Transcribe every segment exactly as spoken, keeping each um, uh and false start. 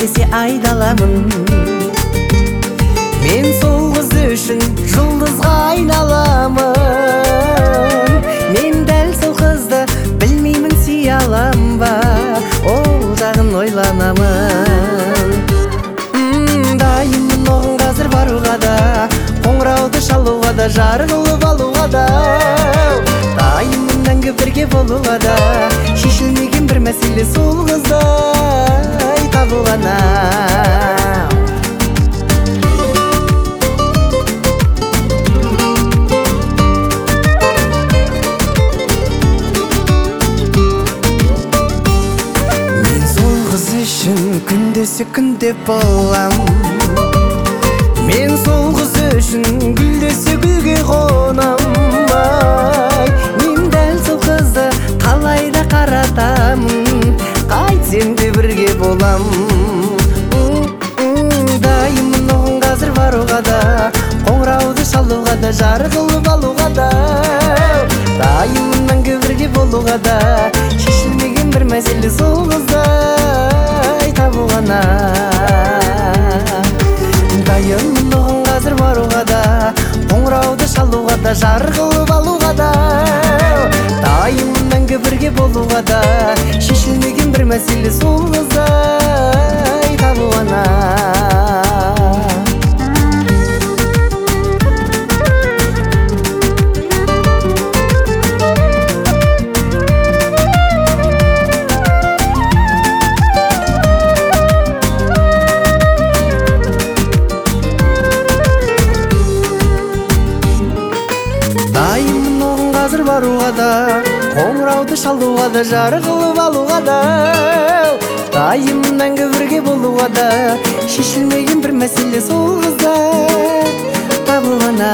десе айдаламын. Мен сол қыз үшін жұлдызға айналамын. Мен дәл сол қызды білмеймін сүйе алам ба, ол жағын ойланамын. Дайынмын оған қазір баруға да, қоңырауды шалуға да, жар қылып алуға да. Дайынмын мәңгі бірге болуға да, шешілмеген бір мәселе сол қыздай табу ғана. Мен сол қыз үшін күндесі күнде болам. Мен сол қыз үшін гүлдесе гүлге қонам. Мен дәл сол қызды қалайда қаратамын, қайтсем де бірге болам. Дайынмын оған қазір баруға да, қоңырауды шалуға да, жар қылып алуға да. Дайынмын мәңгі бірге болуға да, шешілмеген бір мәселе сол қыздай табу ғана. Дайынмын оған қазір баруға да, қоңырауды шалуға да, жар қылып алуға да. Дайынмын мәңгі бірге болуға да, шешілмеген бір мәселе сол қыздай табу ғана. Дайынмын оған қазір баруға да, қоңырауды шалуға да, жар қылып алуға да. Дайынмын мәңгі бірге болуға да, шешілмеген бір мәселе сол қыздай табу ғана.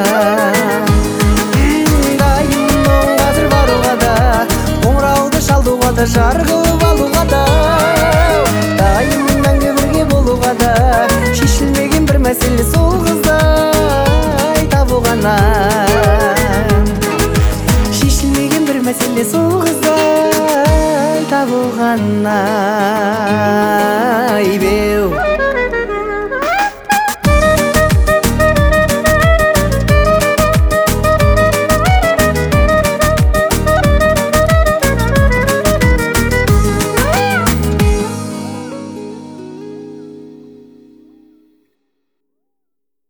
Дайынмын оған қазір баруға да, қоңырауды шалуға да, жар қылып алуға да. Дайынмын мәңгі бірге болуға да, шешілмеген бір мәселе сол қыздай табу ғана. Шешілмеген бір мәселе сол қыздай табу ғана.